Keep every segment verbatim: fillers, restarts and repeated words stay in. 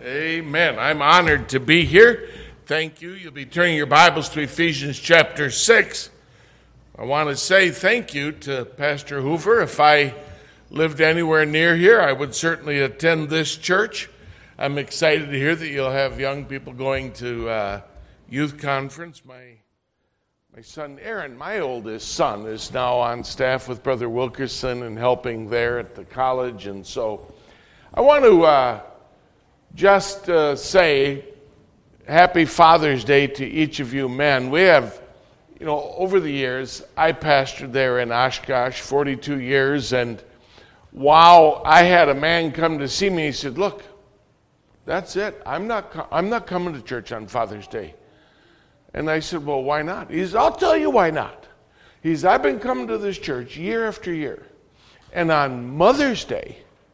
Amen. I'm honored to be here. Thank you. You'll be turning your Bibles to Ephesians chapter six. I want to say thank you to Pastor Hoover. If I lived anywhere near here, I would certainly attend this church. I'm excited to hear that you'll have young people going to uh, youth conference. My my son Aaron, my oldest son, is now on staff with Brother Wilkerson and helping there at the college. And so I want to uh, just uh, say Happy Father's Day to each of you men. We have, you know, over the years, I pastored there in Oshkosh forty-two years, and wow, I had a man come to see me. He said, "Look, that's it. I'm not. I'm not coming to church on Father's Day." And I said, "Well, why not?" He said, "I'll tell you why not." He said, "I've been coming to this church year after year, and on Mother's Day,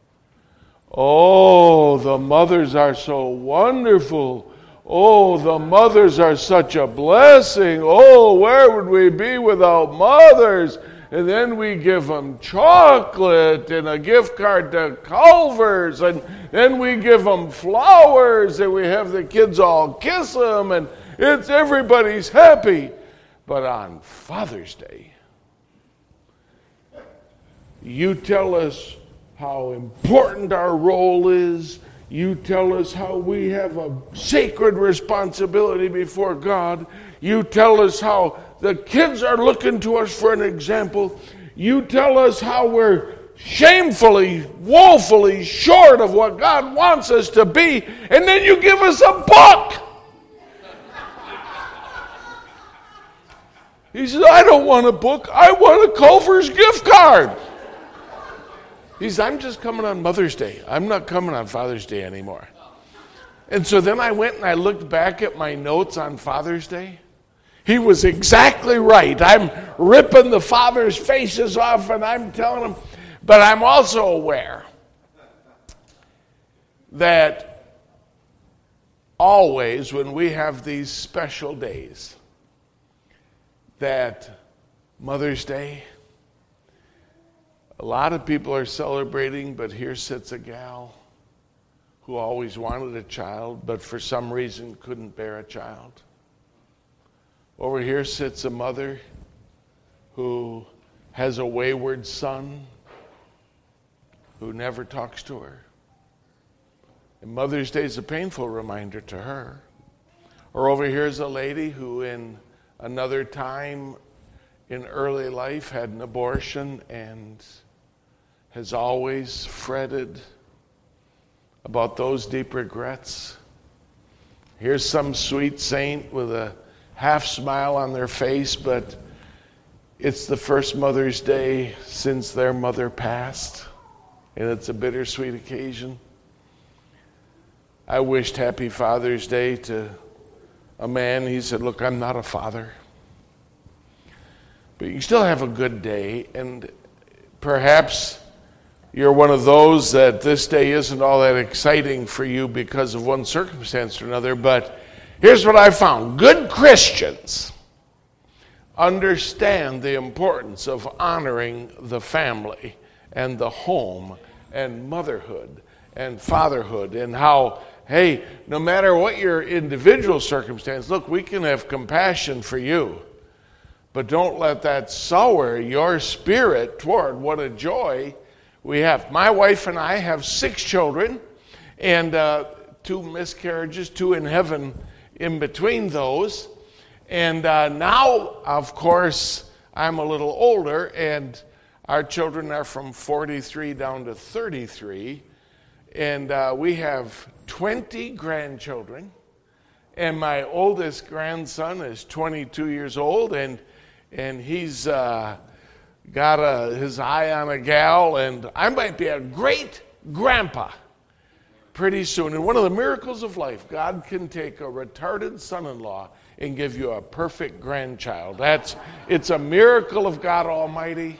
oh, the mothers are so wonderful. Oh, the mothers are such a blessing. Oh, where would we be without mothers?" And then we give them chocolate and a gift card to Culver's, and then we give them flowers, and we have the kids all kiss them, and it's everybody's happy. But on Father's Day, you tell us how important our role is. You tell us how we have a sacred responsibility before God. You tell us how the kids are looking to us for an example. You tell us how we're shamefully, woefully short of what God wants us to be, and then you give us a book. He says, "I don't want a book. I want a Culver's gift card." He says, "I'm just coming on Mother's Day. I'm not coming on Father's Day anymore." And so then I went and I looked back at my notes on Father's Day. He was exactly right. I'm ripping the fathers' faces off and I'm telling them, but I'm also aware that always when we have these special days, that Mother's Day, a lot of people are celebrating, but here sits a gal who always wanted a child, but for some reason couldn't bear a child. Over here sits a mother who has a wayward son who never talks to her. And Mother's Day is a painful reminder to her. Or over here is a lady who in another time in early life had an abortion and has always fretted about those deep regrets. Here's some sweet saint with a half smile on their face, but it's the first Mother's Day since their mother passed, and it's a bittersweet occasion. I wished Happy Father's Day to a man. He said, "Look, I'm not a father, but you can still have a good day." And perhaps you're one of those that this day isn't all that exciting for you because of one circumstance or another, but here's what I found. Good Christians understand the importance of honoring the family and the home and motherhood and fatherhood, and how, hey, no matter what your individual circumstance, look, we can have compassion for you, but don't let that sour your spirit toward what a joy we have. My wife and I have six children, and uh, two miscarriages, two in heaven in between those. And uh, now, of course, I'm a little older, and our children are from forty-three down to thirty-three. And uh, we have twenty grandchildren. And my oldest grandson is twenty-two years old, and and he's uh, got a, his eye on a gal, and I might be a great grandpa pretty soon. And one of the miracles of life, God can take a retarded son-in-law and give you a perfect grandchild. That's it's a miracle of God Almighty.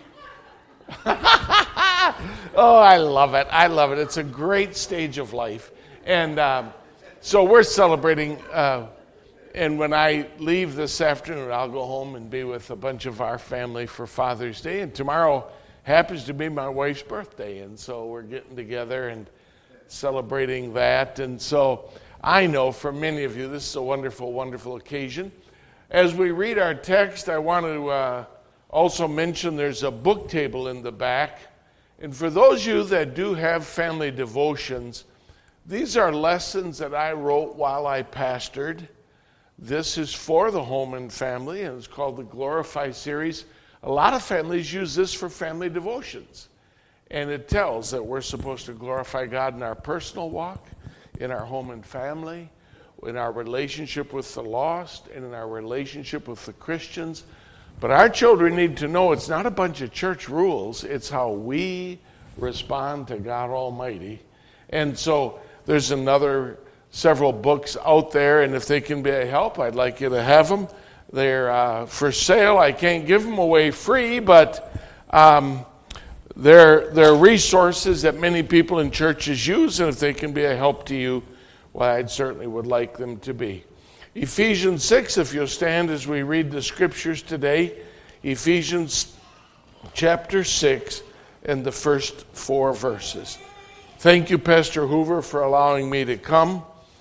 Oh, I love it. I love it. It's a great stage of life. And um, so we're celebrating. Uh, and when I leave this afternoon, I'll go home and be with a bunch of our family for Father's Day. And tomorrow happens to be my wife's birthday. And so we're getting together. And celebrating that. And so I know for many of you, this is a wonderful, wonderful occasion. As we read our text, I want to uh, also mention there's a book table in the back. And for those of you that do have family devotions, these are lessons that I wrote while I pastored. This is for the home and family, and it's called the Glorify series. A lot of families use this for family devotions. And it tells that we're supposed to glorify God in our personal walk, in our home and family, in our relationship with the lost, and in our relationship with the Christians. But our children need to know it's not a bunch of church rules. It's how we respond to God Almighty. And so there's another several books out there, and if they can be a help, I'd like you to have them. They're uh, for sale. I can't give them away free, but um, they're, they're resources that many people in churches use, and if they can be a help to you, well, I certainly would like them to be. Ephesians six, if you'll stand as we read the scriptures today. Ephesians chapter six and the first four verses. Thank you, Pastor Hoover, for allowing me to come.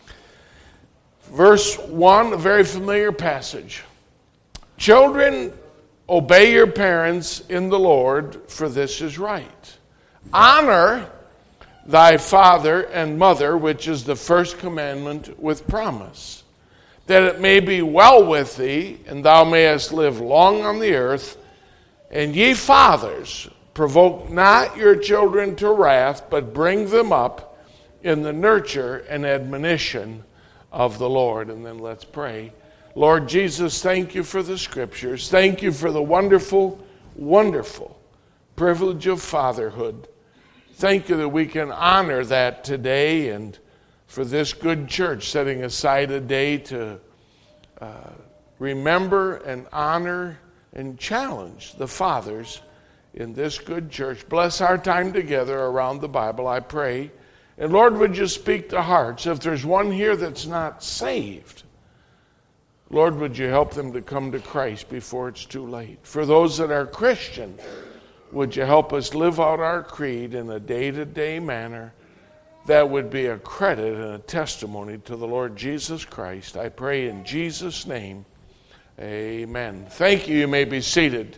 Verse one, a very familiar passage. Children, obey your parents in the Lord, for this is right. Honor thy father and mother, which is the first commandment with promise, that it may be well with thee, and thou mayest live long on the earth. And ye fathers, provoke not your children to wrath, but bring them up in the nurture and admonition of the Lord. And then let's pray. Lord Jesus, thank you for the scriptures. Thank you for the wonderful, wonderful privilege of fatherhood. Thank you that we can honor that today, and for this good church setting aside a day to uh, remember and honor and challenge the fathers in this good church. Bless our time together around the Bible, I pray. And Lord, would you speak to hearts? If there's one here that's not saved, Lord, would you help them to come to Christ before it's too late? For those that are Christian, would you help us live out our creed in a day-to-day manner that would be a credit and a testimony to the Lord Jesus Christ? I pray in Jesus' name, amen. Thank you. You may be seated.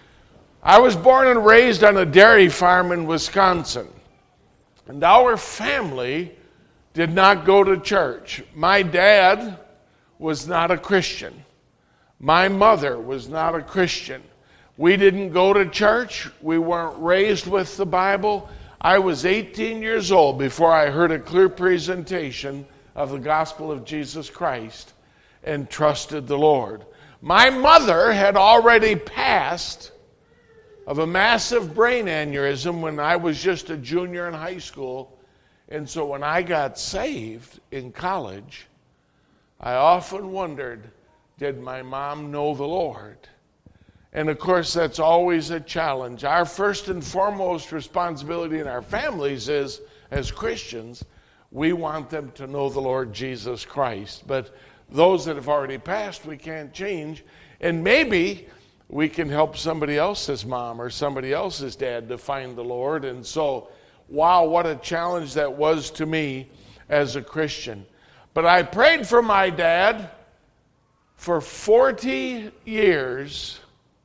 I was born and raised on a dairy farm in Wisconsin, and our family did not go to church. My dad was not a Christian. My mother was not a Christian. We didn't go to church. We weren't raised with the Bible. I was eighteen years old before I heard a clear presentation of the gospel of Jesus Christ and trusted the Lord. My mother had already passed of a massive brain aneurysm when I was just a junior in high school. And so when I got saved in college, I often wondered, did my mom know the Lord? And of course, that's always a challenge. Our first and foremost responsibility in our families is, as Christians, we want them to know the Lord Jesus Christ. But those that have already passed, we can't change. And maybe we can help somebody else's mom or somebody else's dad to find the Lord. And so, wow, what a challenge that was to me as a Christian. But I prayed for my dad for forty years.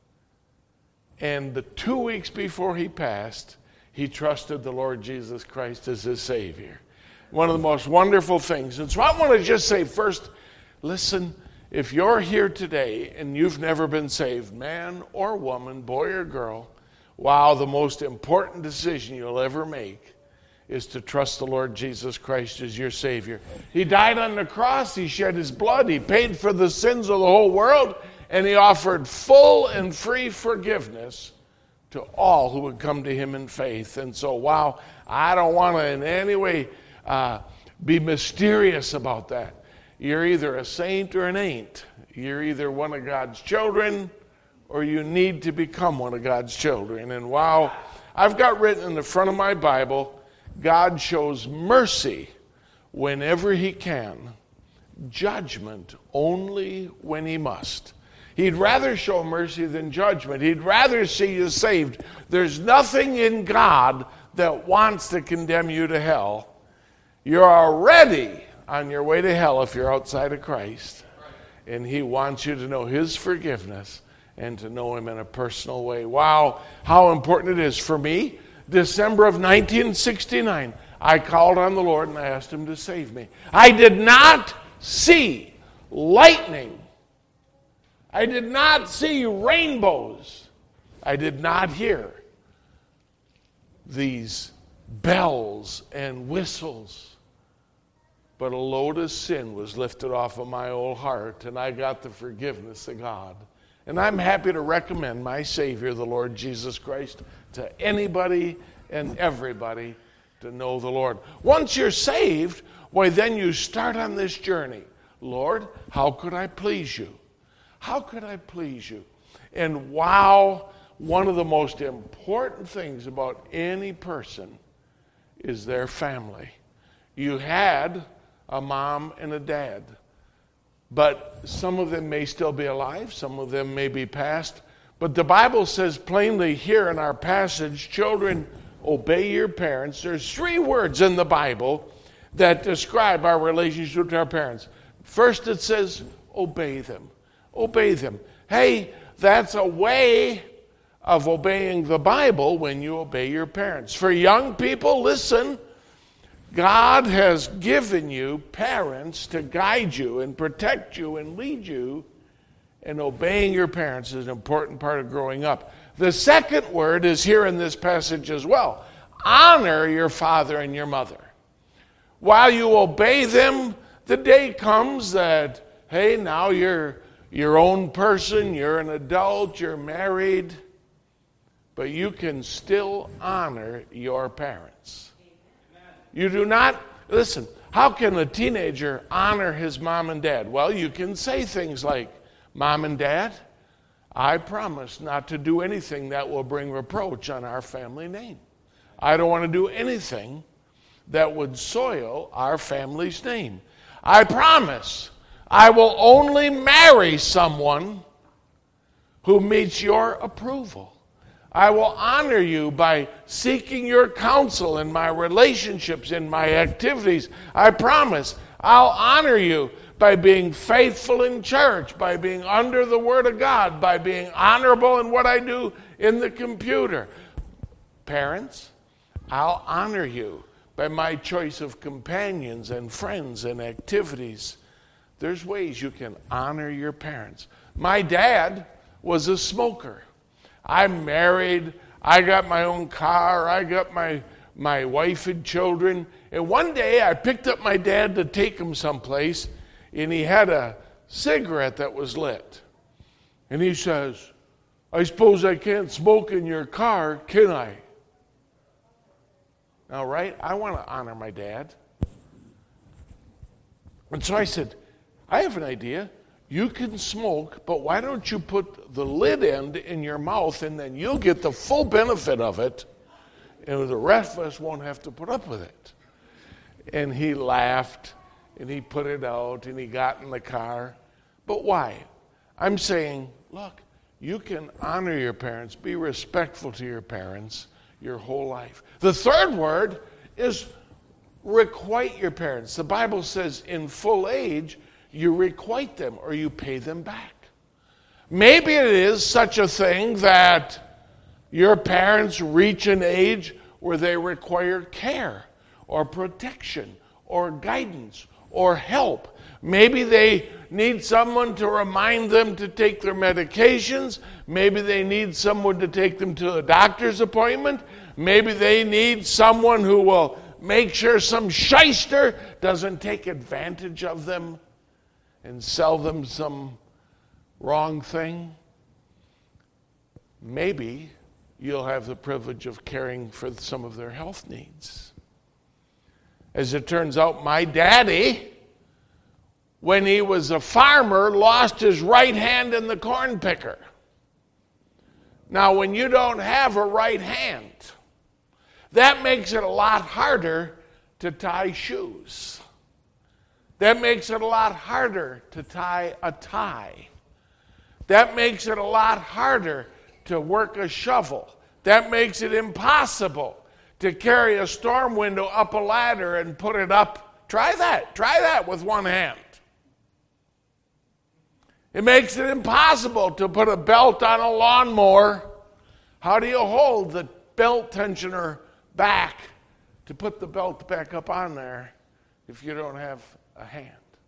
And the two weeks before he passed, he trusted the Lord Jesus Christ as his Savior. One of the most wonderful things. And so I want to just say first, listen, if you're here today and you've never been saved, man or woman, boy or girl, wow, the most important decision you'll ever make is to trust the Lord Jesus Christ as your Savior. He died on the cross. He shed his blood. He paid for the sins of the whole world. And he offered full and free forgiveness to all who would come to him in faith. And so, wow, I don't want to in any way uh, be mysterious about that. You're either a saint or an ain't. You're either one of God's children or you need to become one of God's children. And wow, I've got written in the front of my Bible, God shows mercy whenever he can, judgment only when he must. He'd rather show mercy than judgment. He'd rather see you saved. There's nothing in God that wants to condemn you to hell. You're already on your way to hell if you're outside of Christ. And he wants you to know his forgiveness and to know him in a personal way. Wow, how important it is. For me, December of nineteen sixty-nine, I called on the Lord and I asked him to save me. I did not see lightning. I did not see rainbows. I did not hear these bells and whistles. But a load of sin was lifted off of my old heart, and I got the forgiveness of God. And I'm happy to recommend my Savior, the Lord Jesus Christ, to anybody and everybody to know the Lord. Once you're saved, why then you start on this journey. Lord, how could I please you? How could I please you? And wow, one of the most important things about any person is their family. You had a mom and a dad, but some of them may still be alive, some of them may be passed. But the Bible says plainly here in our passage, children, obey your parents. There's three words in the Bible that describe our relationship to our parents. First it says, obey them. Obey them. Hey, that's a way of obeying the Bible when you obey your parents. For young people, listen, God has given you parents to guide you and protect you and lead you, and obeying your parents is an important part of growing up. The second word is here in this passage as well. Honor your father and your mother. While you obey them, the day comes that, hey, now you're your own person, you're an adult, you're married, but you can still honor your parents. You do not, listen, how can a teenager honor his mom and dad? Well, you can say things like, Mom and Dad, I promise not to do anything that will bring reproach on our family name. I don't want to do anything that would soil our family's name. I promise I will only marry someone who meets your approval. I will honor you by seeking your counsel in my relationships, in my activities. I promise I'll honor you by being faithful in church, by being under the Word of God, by being honorable in what I do in the computer. Parents, I'll honor you by my choice of companions and friends and activities. There's ways you can honor your parents. My dad was a smoker. I'm married. I got my own car. I got my, my wife and children. And one day I picked up my dad to take him someplace, and he had a cigarette that was lit. And he says, I suppose I can't smoke in your car, can I? All right, I want to honor my dad. And so I said, I have an idea. You can smoke, but why don't you put the lid end in your mouth, and then you'll get the full benefit of it, and the rest of us won't have to put up with it. And he laughed, and he put it out, and he got in the car. But why? I'm saying, look, you can honor your parents, be respectful to your parents your whole life. The third word is requite your parents. The Bible says in full age, you requite them or you pay them back. Maybe it is such a thing that your parents reach an age where they require care or protection or guidance or help. Maybe they need someone to remind them to take their medications. Maybe they need someone to take them to a doctor's appointment. Maybe they need someone who will make sure some shyster doesn't take advantage of them and sell them some wrong thing. Maybe you'll have the privilege of caring for some of their health needs. As it turns out, my daddy, when he was a farmer, lost his right hand in the corn picker. Now, when you don't have a right hand, that makes it a lot harder to tie shoes. That makes it a lot harder to tie a tie. That makes it a lot harder to work a shovel. That makes it impossible to carry a storm window up a ladder and put it up. Try that. Try that with one hand. It makes it impossible to put a belt on a lawnmower. How do you hold the belt tensioner back to put the belt back up on there if you don't have a hand?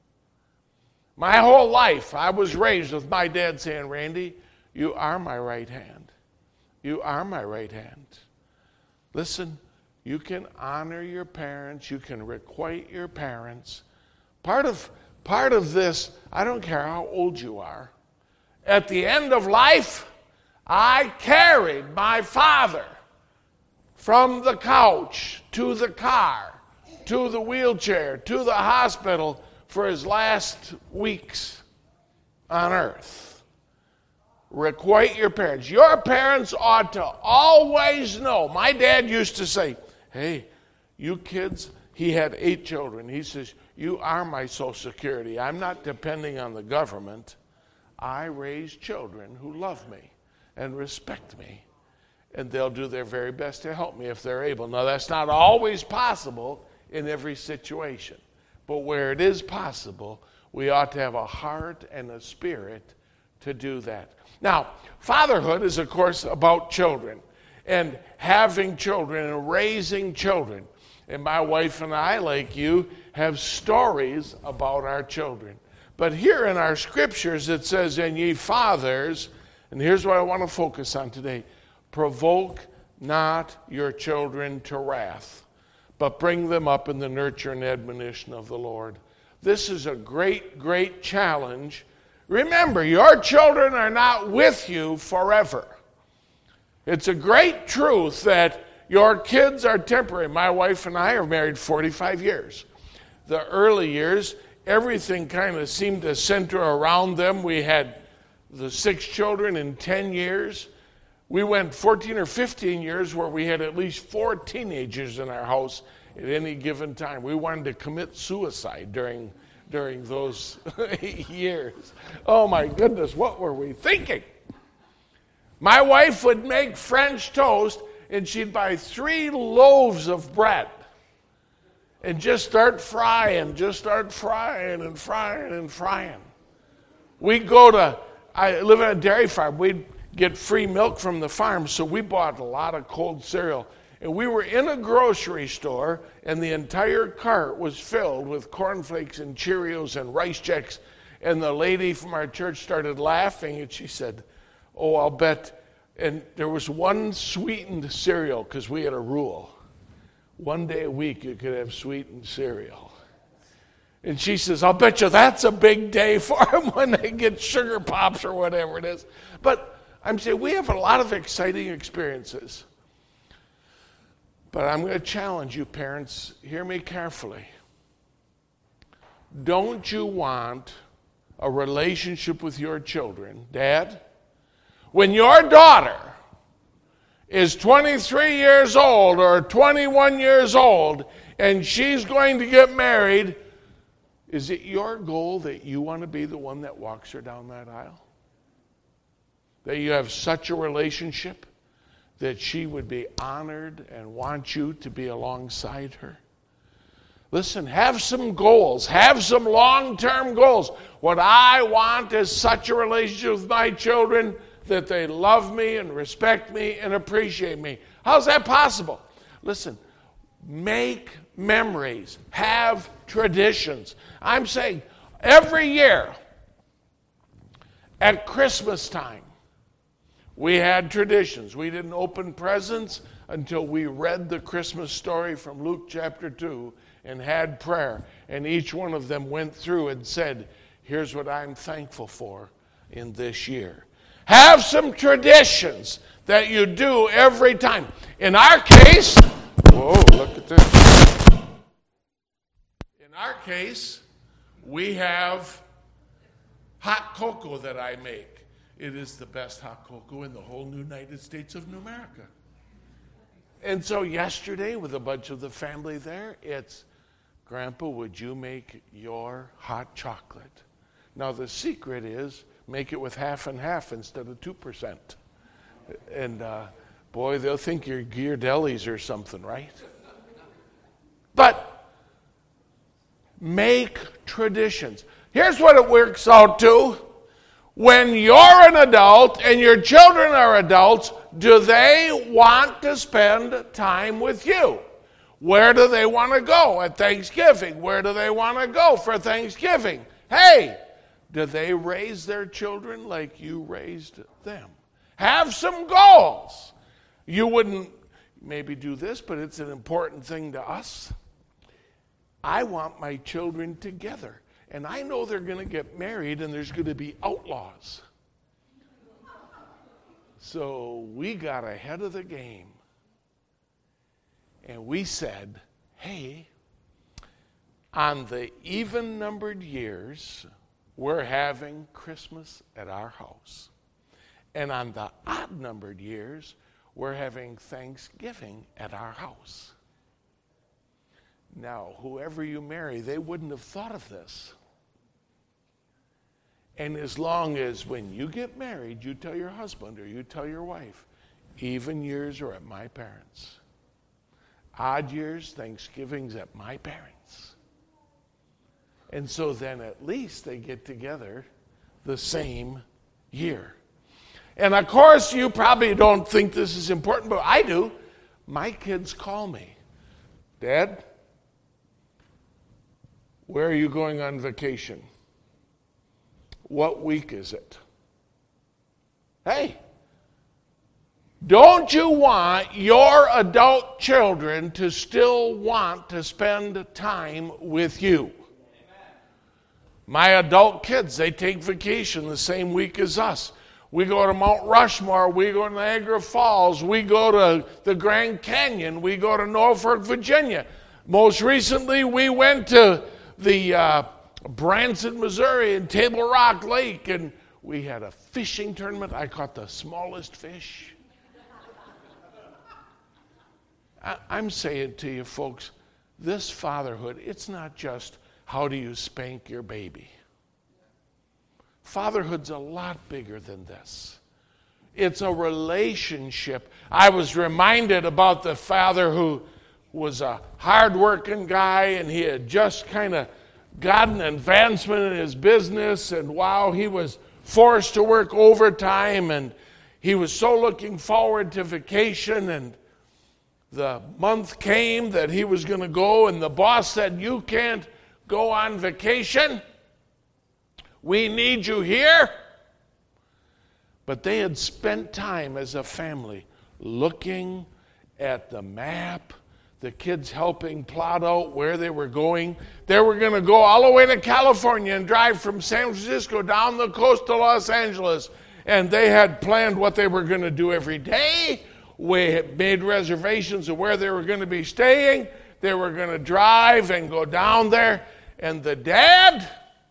My whole life, I was raised with my dad saying, Randy, you are my right hand. You are my right hand. Listen, you can honor your parents. You can requite your parents. Part of, part of this, I don't care how old you are. At the end of life, I carried my father from the couch to the car, to the wheelchair, to the hospital for his last weeks on earth. Requite your parents. Your parents ought to always know. My dad used to say, hey, you kids, he had eight children. He says, you are my Social Security. I'm not depending on the government. I raise children who love me and respect me, and they'll do their very best to help me if they're able. Now, that's not always possible in every situation, but where it is possible, we ought to have a heart and a spirit to do that. Now, fatherhood is, of course, about children and having children and raising children. And my wife and I, like you, have stories about our children. But here in our scriptures it says, and ye fathers, and here's what I want to focus on today, provoke not your children to wrath, but bring them up in the nurture and admonition of the Lord. This is a great, great challenge. Remember, your children are not with you forever. It's a great truth that your kids are temporary. My wife and I are married forty-five years. The early years, everything kind of seemed to center around them. We had the six children in ten years. We went fourteen or fifteen years where we had at least four teenagers in our house at any given time. We wanted to commit suicide during, during those years. Oh my goodness, what were we thinking? My wife would make French toast and she'd buy three loaves of bread and just start frying, just start frying and frying and frying. We'd go to, I live on a dairy farm, we'd get free milk from the farm, so we bought a lot of cold cereal. And we were in a grocery store, and the entire cart was filled with cornflakes and Cheerios and Rice Chex. And the lady from our church started laughing, and she said, oh, I'll bet. And there was one sweetened cereal, because we had a rule. One day a week you could have sweetened cereal. And she says, I'll bet you that's a big day for them when they get sugar pops or whatever it is. But I'm saying we have a lot of exciting experiences. But I'm going to challenge you, parents. Hear me carefully. Don't you want a relationship with your children, Dad? When your daughter is twenty-three years old or twenty-one years old and she's going to get married, is it your goal that you want to be the one that walks her down that aisle? That you have such a relationship that she would be honored and want you to be alongside her? Listen, have some goals. Have some long-term goals. What I want is such a relationship with my children that they love me and respect me and appreciate me. How's that possible? Listen, make memories. Have traditions. I'm saying every year at Christmas time, we had traditions. We didn't open presents until we read the Christmas story from Luke chapter two and had prayer. And each one of them went through and said, here's what I'm thankful for in this year. Have some traditions that you do every time. In our case, whoa, look at this. In our case, we have hot cocoa that I make. It is the best hot cocoa in the whole United States of America. And so yesterday, with a bunch of the family there, it's, Grandpa, would you make your hot chocolate? Now, the secret is make it with half and half instead of two percent. And, uh, Boy, they'll think you're Ghirardelli's or something, right? But make traditions. Here's what it works out to. When you're an adult and your children are adults, do they want to spend time with you? Where do they want to go at Thanksgiving? Where do they want to go for Thanksgiving? Hey, do they raise their children like you raised them? Have some goals. You wouldn't maybe do this, but it's an important thing to us. I want my children together. And I know they're going to get married and there's going to be outlaws. So we got ahead of the game. And we said, hey, on the even-numbered years, we're having Christmas at our house. And on the odd-numbered years, we're having Thanksgiving at our house. Now, whoever you marry, they wouldn't have thought of this. And as long as when you get married, you tell your husband or you tell your wife, even years are at my parents'. Odd years, Thanksgiving's at my parents'. And so then at least they get together the same year. And of course, you probably don't think this is important, but I do. My kids call me, Dad, where are you going on vacation? What week is it? Hey, don't you want your adult children to still want to spend time with you? My adult kids, they take vacation the same week as us. We go to Mount Rushmore, we go to Niagara Falls, we go to the Grand Canyon, we go to Norfolk, Virginia. Most recently, we went to the uh, Branson, Missouri, and Table Rock Lake, and we had a fishing tournament. I caught the smallest fish. I, I'm saying to you folks, this fatherhood, it's not just how do you spank your baby. Fatherhood's a lot bigger than this. It's a relationship. I was reminded about the father who was a hard-working guy, and he had just kind of gotten advancement in his business, and wow, he was forced to work overtime, and he was so looking forward to vacation, and the month came that he was going to go, and the boss said, you can't go on vacation. We need you here. But they had spent time as a family looking at the map, the kids helping plot out where they were going. They were going to go all the way to California and drive from San Francisco down the coast to Los Angeles. And they had planned what they were going to do every day. We had made reservations of where they were going to be staying. They were going to drive and go down there. And the dad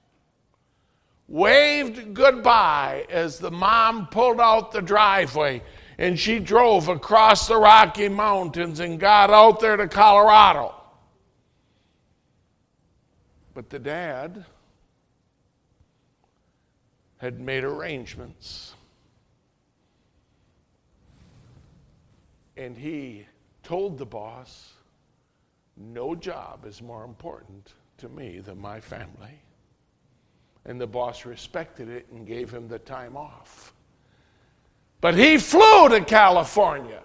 waved goodbye as the mom pulled out the driveway, and she drove across the Rocky Mountains and got out there to Colorado. But the dad had made arrangements, and he told the boss, no job is more important to me than my family. And the boss respected it and gave him the time off. But he flew to California,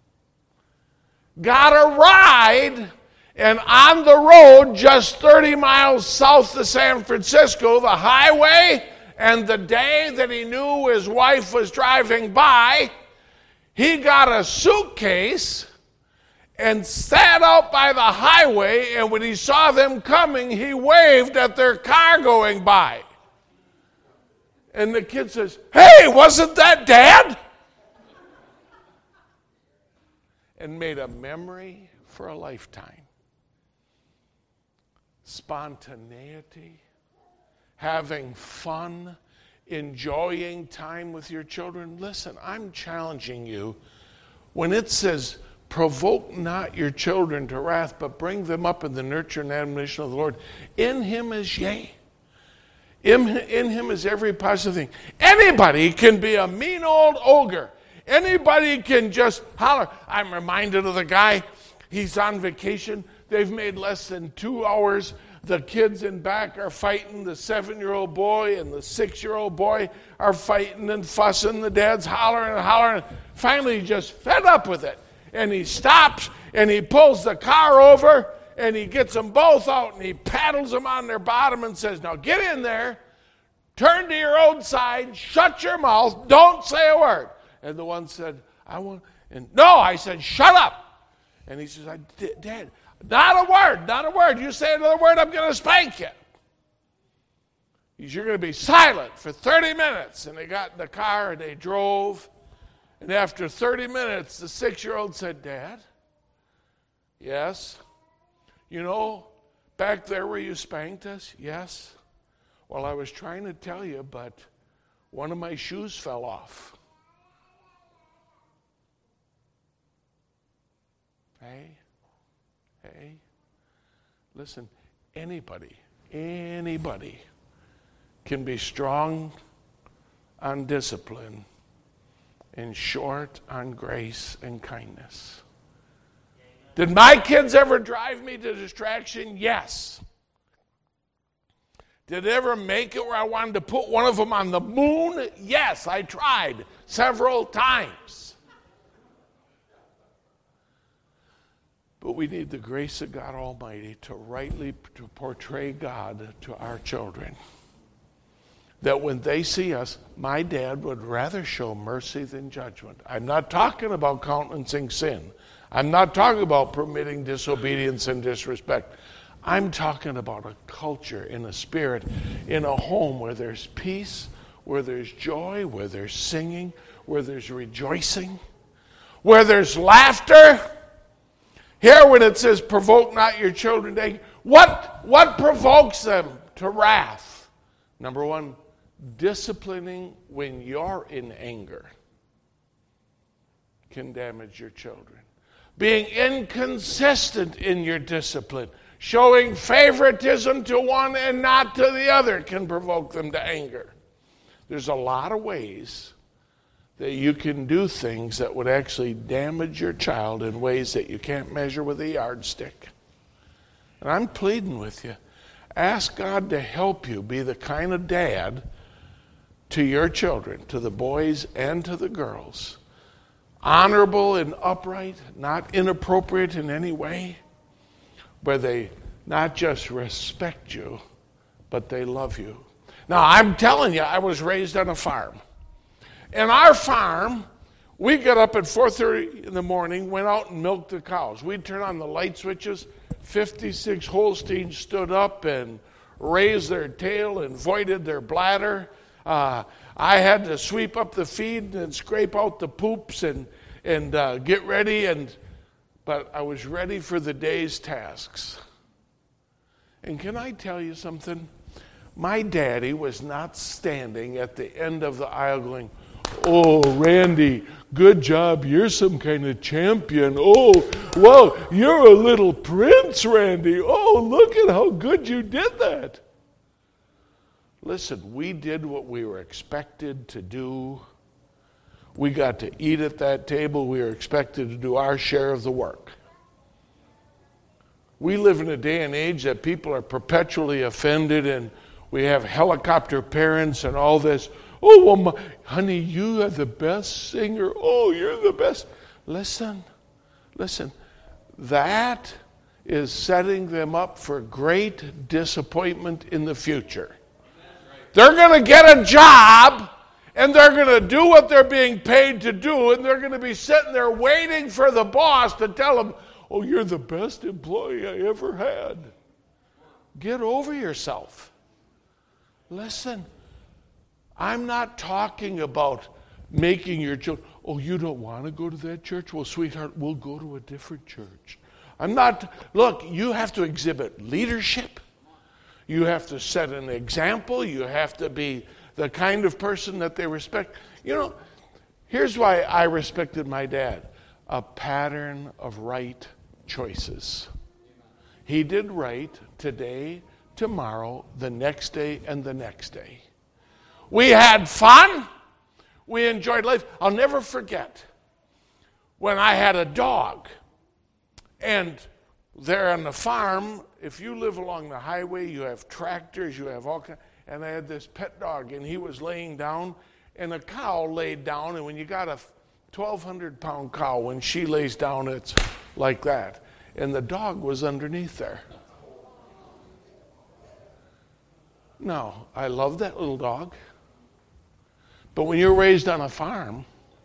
got a ride, and on the road just thirty miles south of San Francisco, the highway, and the day that he knew his wife was driving by, he got a suitcase and sat out by the highway, and when he saw them coming, he waved at their car going by. And the kid says, hey, wasn't that Dad? And made a memory for a lifetime. Spontaneity, having fun, enjoying time with your children. Listen, I'm challenging you. When it says, provoke not your children to wrath, but bring them up in the nurture and admonition of the Lord. In him is yea. In, in him is every positive thing. Anybody can be a mean old ogre. Anybody can just holler. I'm reminded of the guy, he's on vacation. They've made less than two hours. The kids in back are fighting. The seven-year-old boy and the six-year-old boy are fighting and fussing. The dad's hollering and hollering. Finally, he's just fed up with it. And he stops and he pulls the car over and he gets them both out and he paddles them on their bottom and says, now get in there, turn to your own side, shut your mouth, don't say a word. And the one said, I want, and no, I said, shut up. And he says, I did, Dad, not a word, not a word. You say another word, I'm going to spank you. He says, you're going to be silent for thirty minutes. And they got in the car and they drove. And after thirty minutes, the six-year-old said, Dad, yes, you know, back there where you spanked us, yes. Well, I was trying to tell you, but one of my shoes fell off. Hey, hey, listen, anybody, anybody can be strong on discipline and short on grace and kindness. Did my kids ever drive me to distraction? Yes. Did it ever make it where I wanted to put one of them on the moon? Yes, I tried several times. But we need the grace of God Almighty to rightly to portray God to our children. That when they see us, my dad would rather show mercy than judgment. I'm not talking about countenancing sin. I'm not talking about permitting disobedience and disrespect. I'm talking about a culture in a spirit, in a home where there's peace, where there's joy, where there's singing, where there's rejoicing, where there's laughter. Here when it says, provoke not your children to anger, what, what provokes them to wrath? Number one, disciplining when you're in anger can damage your children. Being inconsistent in your discipline, showing favoritism to one and not to the other can provoke them to anger. There's a lot of ways that you can do things that would actually damage your child in ways that you can't measure with a yardstick. And I'm pleading with you. Ask God to help you be the kind of dad to your children, to the boys and to the girls, honorable and upright, not inappropriate in any way, where they not just respect you, but they love you. Now, I'm telling you, I was raised on a farm. And our farm, we got up at four thirty in the morning, went out and milked the cows. We'd turn on the light switches. fifty-six Holsteins stood up and raised their tail and voided their bladder. Uh, I had to sweep up the feed and scrape out the poops and, and uh, get ready. And but I was ready for the day's tasks. And can I tell you something? My daddy was not standing at the end of the aisle going, oh, Randy, good job. You're some kind of champion. Oh, well, you're a little prince, Randy. Oh, look at how good you did that. Listen, we did what we were expected to do. We got to eat at that table. We were expected to do our share of the work. We live in a day and age that people are perpetually offended, and we have helicopter parents and all this. Oh, well, my, honey, you are the best singer. Oh, you're the best. Listen, listen. That is setting them up for great disappointment in the future. They're going to get a job, and they're going to do what they're being paid to do, and they're going to be sitting there waiting for the boss to tell them, oh, you're the best employee I ever had. Get over yourself. Listen, I'm not talking about making your children, oh, you don't want to go to that church? Well, sweetheart, we'll go to a different church. I'm not, look, you have to exhibit leadership. You have to set an example. You have to be the kind of person that they respect. You know, here's why I respected my dad. A pattern of right choices. He did right today, tomorrow, the next day, and the next day. We had fun. We enjoyed life. I'll never forget when I had a dog. And there on the farm, if you live along the highway, you have tractors, you have all kinds. And I had this pet dog, and he was laying down, and a cow laid down. And when you got a twelve hundred pound cow, when she lays down, it's like that. And the dog was underneath there. Now, I love that little dog. But when you're raised on a farm,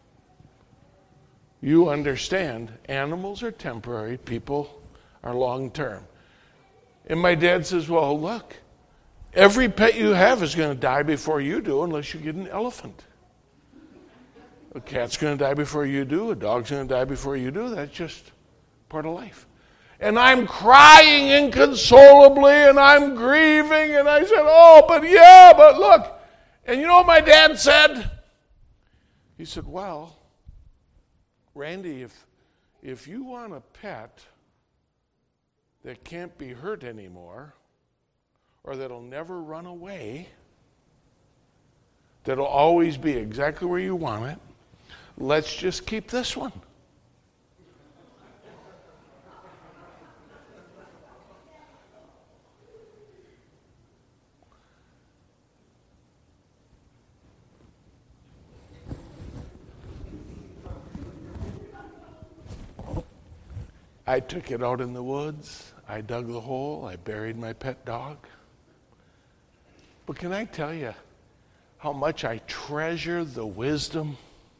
you understand animals are temporary, people are long-term. And my dad says, well, look, every pet you have is going to die before you do unless you get an elephant. A cat's going to die before you do. A dog's going to die before you do. That's just part of life. And I'm crying inconsolably, and I'm grieving, and I said, oh, but yeah, but look. And you know what my dad said? He said, well, Randy, if, if you want a pet that can't be hurt anymore, or that'll never run away, that'll always be exactly where you want it, let's just keep this one. I took it out in the woods. I dug the hole. I buried my pet dog. But can I tell you how much I treasure the wisdom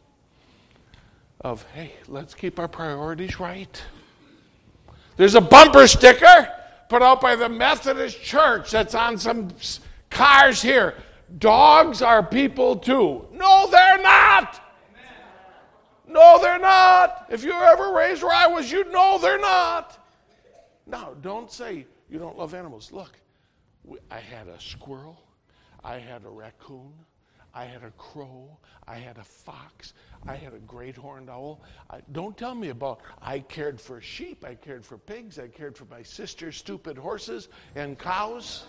of, hey, let's keep our priorities right. There's a bumper sticker put out by the Methodist Church that's on some cars here. Dogs are people too. No, they're not. No, they're not. If you were ever raised where I was, you'd know they're not. No, don't say you don't love animals. Look, we, I had a squirrel. I had a raccoon. I had a crow. I had a fox. I had a great horned owl. I, don't tell me about, I cared for sheep. I cared for pigs. I cared for my sister's stupid horses and cows.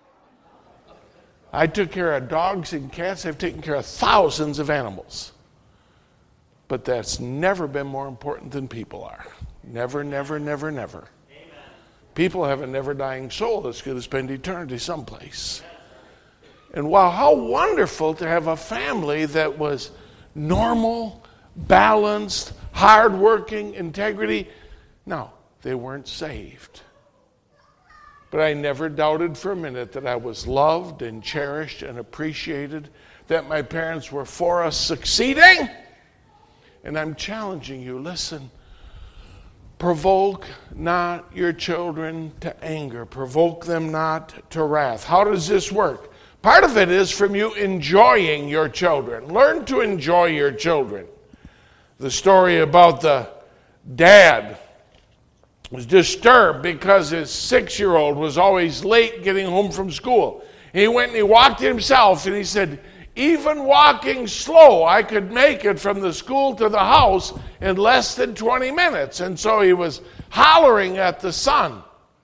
I took care of dogs and cats. I've taken care of thousands of animals. But that's never been more important than people are. Never, never, never, never. Amen. People have a never-dying soul that's going to spend eternity someplace. And wow, how wonderful to have a family that was normal, balanced, hardworking, integrity. No, they weren't saved. But I never doubted for a minute that I was loved and cherished and appreciated, that my parents were for us succeeding. And I'm challenging you, listen, provoke not your children to anger. Provoke them not to wrath. How does this work? Part of it is from you enjoying your children. Learn to enjoy your children. The story about the dad was disturbed because his six-year-old was always late getting home from school. He went and he walked himself, and he said, even walking slow, I could make it from the school to the house in less than twenty minutes. And so he was hollering at the son.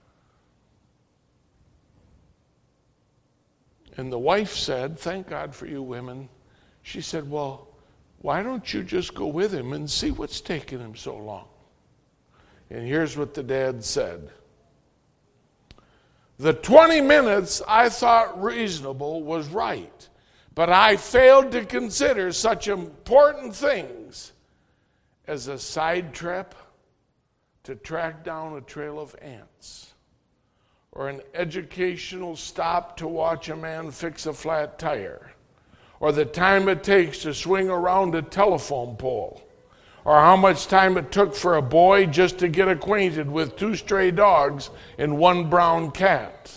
And the wife said, thank God for you women. She said, well, why don't you just go with him and see what's taking him so long? And here's what the dad said. The twenty minutes I thought reasonable was right. But I failed to consider such important things as a side trip to track down a trail of ants, or an educational stop to watch a man fix a flat tire, or the time it takes to swing around a telephone pole, or how much time it took for a boy just to get acquainted with two stray dogs and one brown cat.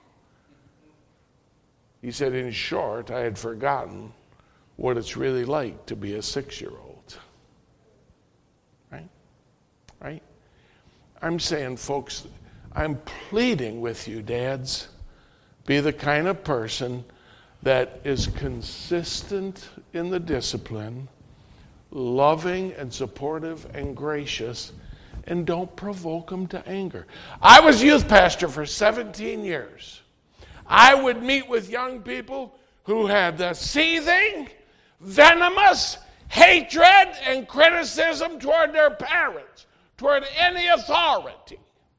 He said, in short, I had forgotten what it's really like to be a six-year-old. Right? Right? I'm saying, folks, I'm pleading with you, dads, be the kind of person that is consistent in the discipline, loving and supportive and gracious, and don't provoke them to anger. I was youth pastor for seventeen years. I would meet with young people who had the seething, venomous hatred and criticism toward their parents, toward any authority.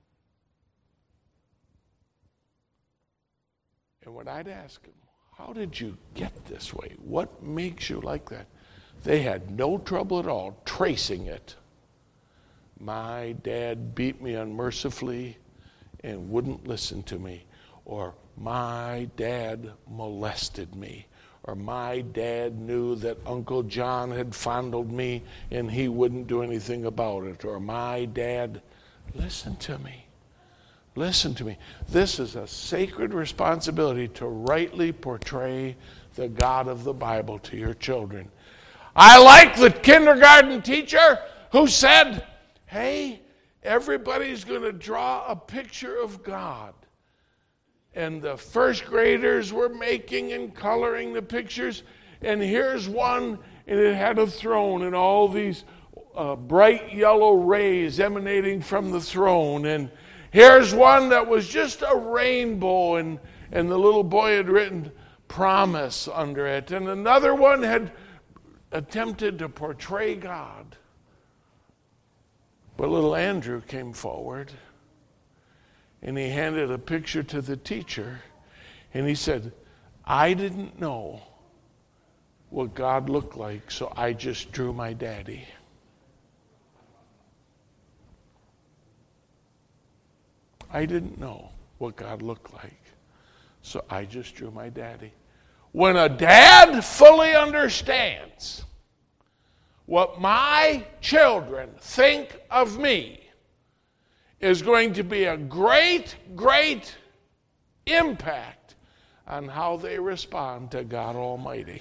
And when I'd ask them, how did you get this way? What makes you like that? They had no trouble at all tracing it. My dad beat me unmercifully and wouldn't listen to me. Or my dad molested me. Or my dad knew that Uncle John had fondled me and he wouldn't do anything about it. Or my dad, listen to me. Listen to me. This is a sacred responsibility to rightly portray the God of the Bible to your children. I like the kindergarten teacher who said, hey, everybody's going to draw a picture of God. And the first graders were making and coloring the pictures. And here's one, and it had a throne and all these uh, bright yellow rays emanating from the throne. And here's one that was just a rainbow, and, and the little boy had written promise under it. And another one had attempted to portray God. But little Andrew came forward, and he handed a picture to the teacher, and he said, I didn't know what God looked like, so I just drew my daddy. I didn't know what God looked like, so I just drew my daddy. When a dad fully understands what my children think of me is going to be a great, great impact on how they respond to God Almighty.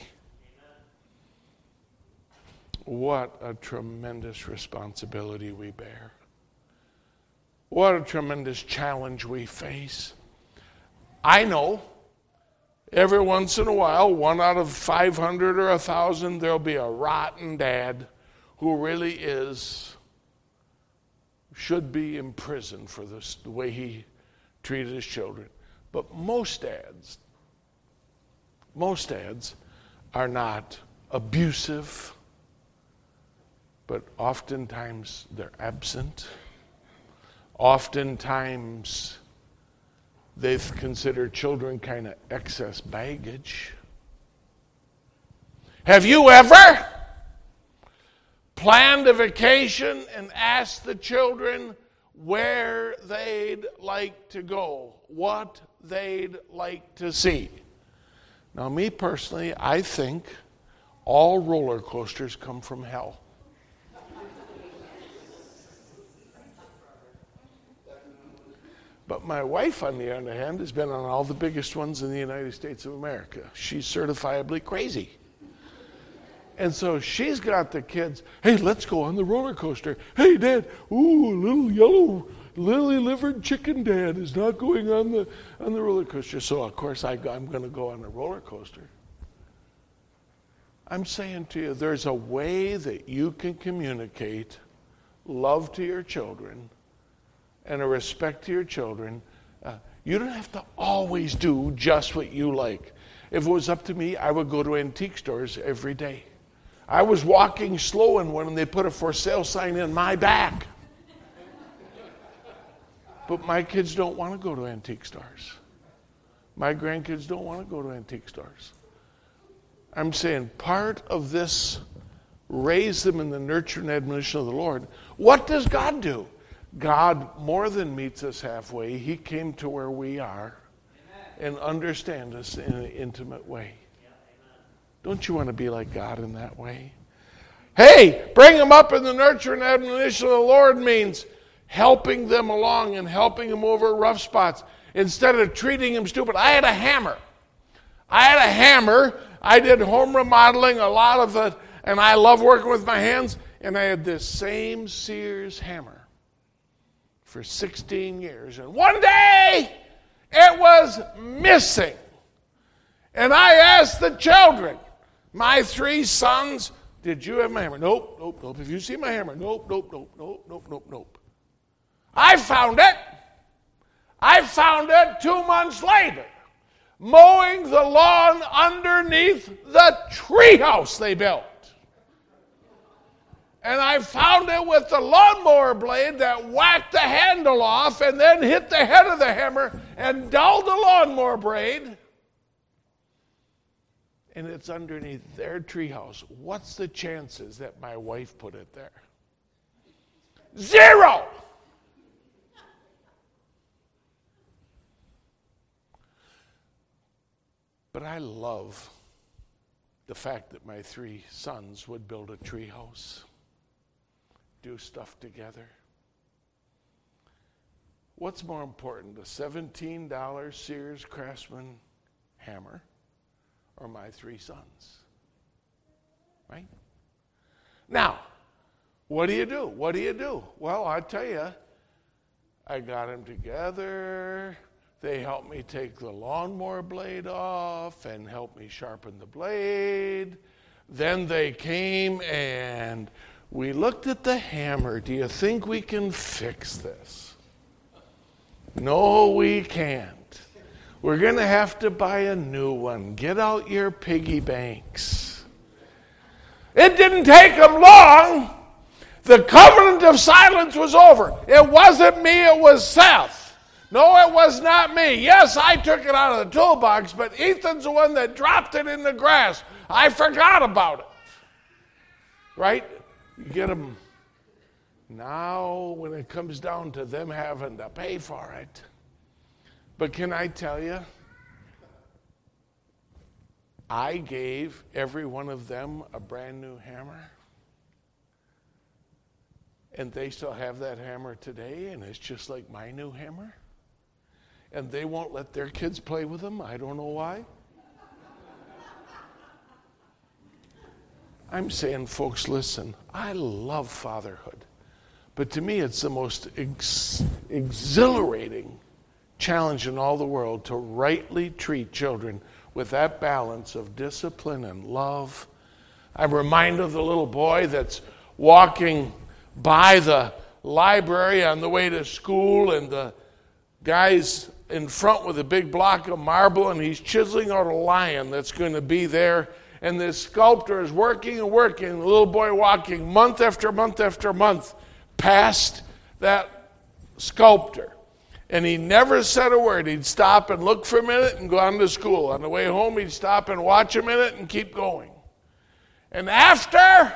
What a tremendous responsibility we bear. What a tremendous challenge we face. I know every once in a while, one out of five hundred or one thousand, there'll be a rotten dad who really is, should be in prison for this, the way he treated his children. But most dads, most dads are not abusive, but oftentimes they're absent. Oftentimes, they've considered children kind of excess baggage. Have you ever planned a vacation and asked the children where they'd like to go, what they'd like to see? Now, me personally, I think all roller coasters come from hell. But my wife, on the other hand, has been on all the biggest ones in the United States of America. She's certifiably crazy. And so she's got the kids, hey, let's go on the roller coaster. Hey, Dad, ooh, little yellow lily-livered chicken dad is not going on the on the roller coaster. So, of course, I, I'm going to go on the roller coaster. I'm saying to you, there's a way that you can communicate love to your children and a respect to your children. Uh, you don't have to always do just what you like. If it was up to me, I would go to antique stores every day. I was walking slow in one and they put a for sale sign in my back. But my kids don't want to go to antique stores. My grandkids don't want to go to antique stores. I'm saying part of this, raise them in the nurture and admonition of the Lord. What does God do? God more than meets us halfway. He came to where we are and understand us in an intimate way. Don't you want to be like God in that way? Hey, bring them up in the nurture and admonition of the Lord means helping them along and helping them over rough spots instead of treating them stupid. I had a hammer. I had a hammer. I did home remodeling, a lot of it, and I love working with my hands, and I had this same Sears hammer for sixteen years. And one day, it was missing. And I asked the children, my three sons, did you have my hammer? Nope, nope, nope. Have you seen my hammer? Nope, nope, nope, nope, nope, nope, nope. I found it. I found it two months later. mowing the lawn underneath the treehouse they built. And I found it with the lawnmower blade that whacked the handle off and then hit the head of the hammer and dulled the lawnmower blade. And it's underneath their treehouse. What's the chances that my wife put it there? Zero! But I love the fact that my three sons would build a treehouse, do stuff together. What's more important, a seventeen dollars Sears Craftsman hammer or my three sons? Right? Now, what do you do? What do you do? Well, I tell you, I got them together. They helped me take the lawnmower blade off and helped me sharpen the blade. Then they came and we looked at the hammer. Do you think we can fix this? No, we can't. We're going to have to buy a new one. Get out your piggy banks. It didn't take them long. The covenant of silence was over. It wasn't me, it was Seth. No, it was not me. Yes, I took it out of the toolbox, but Ethan's the one that dropped it in the grass. I forgot about it. Right? You get them. Now, when it comes down to them having to pay for it. But can I tell you, I gave every one of them a brand new hammer. And they still have that hammer today, and it's just like my new hammer. And they won't let their kids play with them. I don't know why. I'm saying, folks, listen, I love fatherhood. But to me, it's the most ex- exhilarating challenge in all the world to rightly treat children with that balance of discipline and love. I'm reminded of the little boy that's walking by the library on the way to school, and the guy's in front with a big block of marble, and he's chiseling out a lion that's going to be there. And this sculptor is working and working. The little boy walking month after month after month past that sculptor. And he never said a word. He'd stop and look for a minute and go on to school. On the way home, he'd stop and watch a minute and keep going. And after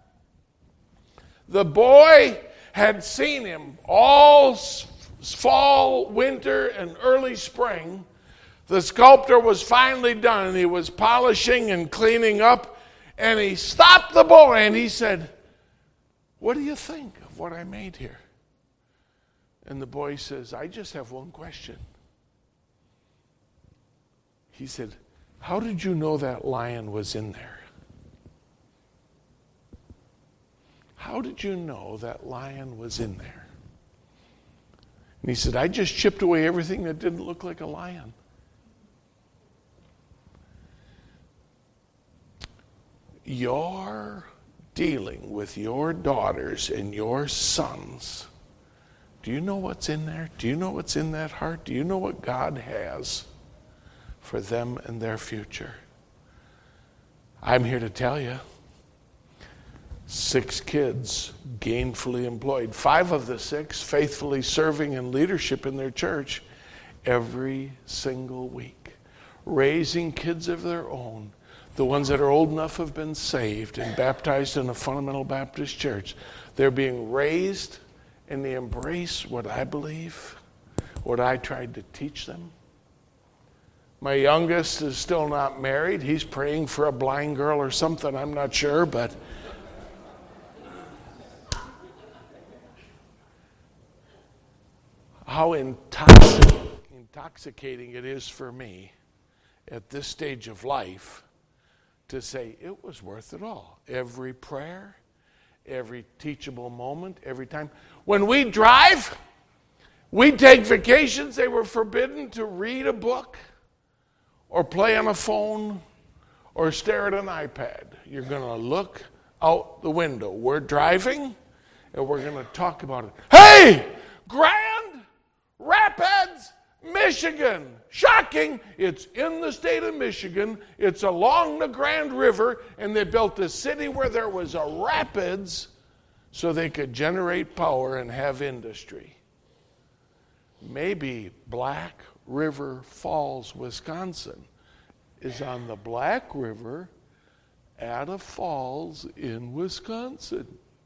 the boy had seen him all fall, winter, and early spring, the sculptor was finally done. He was polishing and cleaning up, and he stopped the boy and he said, "What do you think of what I made here?" And the boy says, "I just have one question." He said, "How did you know that lion was in there? How did you know that lion was in there?" And he said, "I just chipped away everything that didn't look like a lion." You're dealing with your daughters and your sons. Do you know what's in there? Do you know what's in that heart? Do you know what God has for them and their future? I'm here to tell you, six kids gainfully employed, five of the six faithfully serving in leadership in their church every single week, raising kids of their own. The ones that are old enough have been saved and baptized in a fundamental Baptist church. They're being raised and they embrace what I believe, what I tried to teach them. My youngest is still not married. He's praying for a blind girl or something, I'm not sure, but how intoxic- intoxicating it is for me at this stage of life to say it was worth it all. Every prayer, every teachable moment, every time. When we drive, we take vacations, they were forbidden to read a book or play on a phone or stare at an iPad. You're going to look out the window. We're driving and we're going to talk about it. Hey, Grand Rapids, Michigan. Shocking. It's in the state of Michigan. It's along the Grand River, and they built a city where there was a rapids so they could generate power and have industry. Maybe Black River Falls, Wisconsin, is on the Black River at a falls in Wisconsin.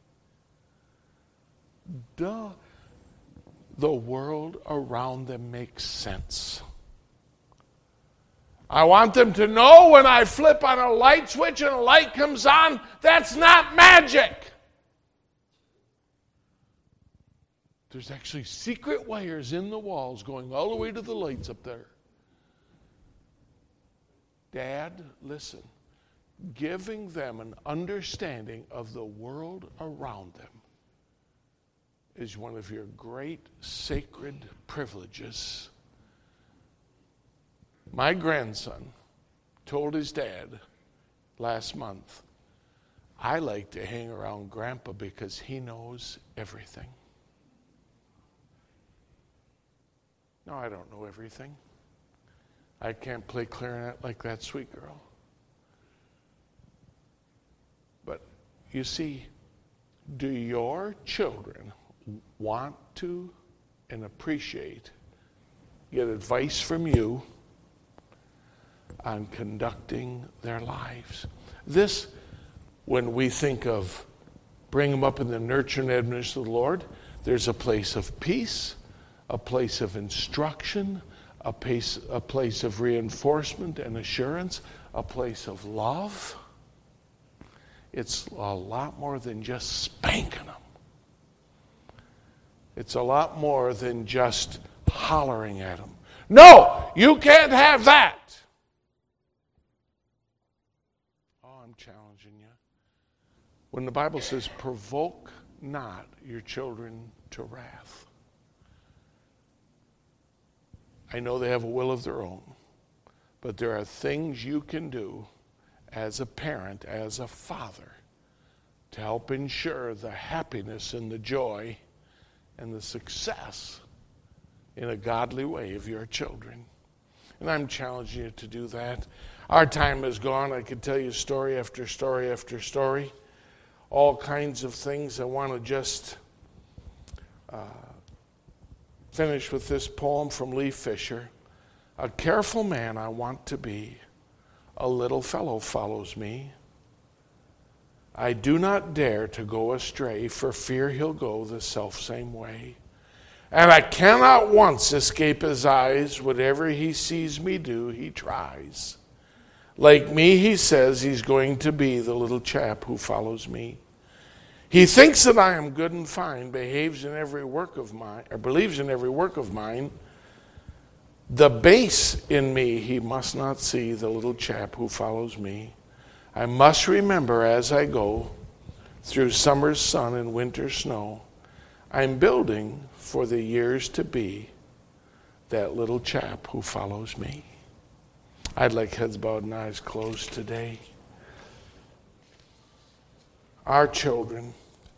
Duh. The world around them makes sense. I want them to know when I flip on a light switch and a light comes on, that's not magic. There's actually secret wires in the walls going all the way to the lights up there. Dad, listen. Giving them an understanding of the world around them is one of your great sacred privileges. My grandson told his dad last month, I like to hang around Grandpa because he knows everything. No, I don't know everything. I can't play clarinet like that sweet girl. But you see, do your children want to and appreciate, get advice from you on conducting their lives? This, when we think of bring them up in the nurture and admonition of the Lord, there's a place of peace, a place of instruction, a place, a place of reinforcement and assurance, a place of love. It's a lot more than just spanking them. It's a lot more than just hollering at them. No, you can't have that. Oh, I'm challenging you. When the Bible says, provoke not your children to wrath. I know they have a will of their own, but there are things you can do as a parent, as a father, to help ensure the happiness and the joy and the success in a godly way of your children. And I'm challenging you to do that. Our time is gone. I could tell you story after story after story. All kinds of things. I want to just uh, finish with this poem from Lee Fisher. A careful man I want to be. A little fellow follows me. I do not dare to go astray, for fear he'll go the selfsame way. And I cannot once escape his eyes. Whatever he sees me do, he tries. Like me, he says he's going to be the little chap who follows me. He thinks that I am good and fine, behaves in every work of mine, or believes in every work of mine. The base in me he must not see, the little chap who follows me. I must remember as I go through summer's sun and winter's snow, I'm building for the years to be that little chap who follows me. I'd like heads bowed and eyes closed today. Our children,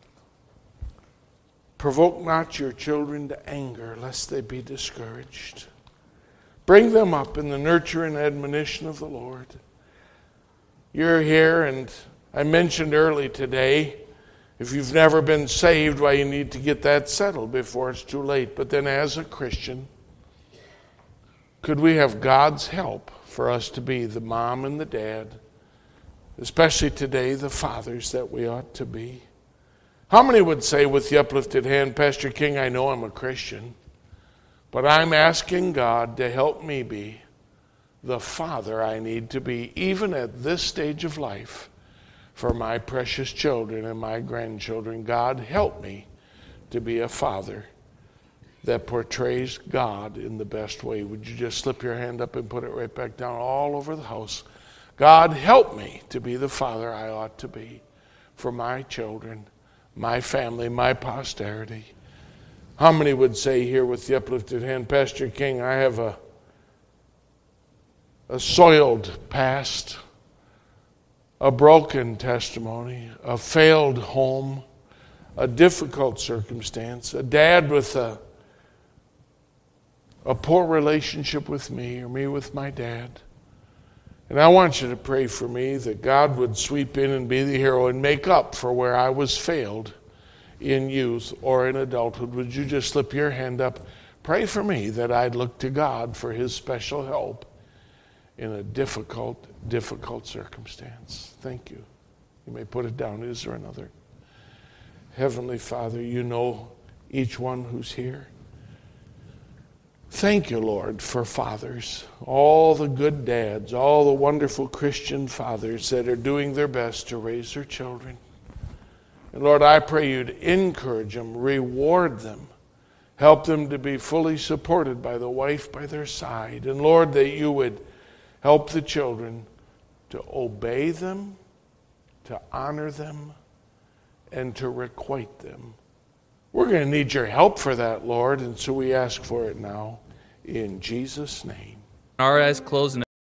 provoke not your children to anger, lest they be discouraged. Bring them up in the nurture and admonition of the Lord. You're here, and I mentioned early today, if you've never been saved, why you need to get that settled before it's too late. But then as a Christian, could we have God's help for us to be the mom and the dad, especially today, the fathers that we ought to be? How many would say with the uplifted hand, Pastor King, I know I'm a Christian, but I'm asking God to help me be the father I need to be, even at this stage of life, for my precious children and my grandchildren. God, help me to be a father that portrays God in the best way. Would you just slip your hand up and put it right back down all over the house? God, help me to be the father I ought to be for my children, my family, my posterity. How many would say here with the uplifted hand, Pastor King, I have a a soiled past, a broken testimony, a failed home, a difficult circumstance, a dad with a, a poor relationship with me or me with my dad. And I want you to pray for me that God would sweep in and be the hero and make up for where I was failed in youth or in adulthood. Would you just slip your hand up? Pray for me that I'd look to God for his special help in a difficult, difficult circumstance. Thank you. You may put it down. Is there another? Heavenly Father, you know each one who's here. Thank you, Lord, for fathers, all the good dads, all the wonderful Christian fathers that are doing their best to raise their children. And Lord, I pray you'd encourage them, reward them, help them to be fully supported by the wife by their side. And Lord, that you would help the children to obey them, to honor them, and to requite them. We're going to need your help for that, Lord, and so we ask for it now in Jesus' name. Our eyes closed.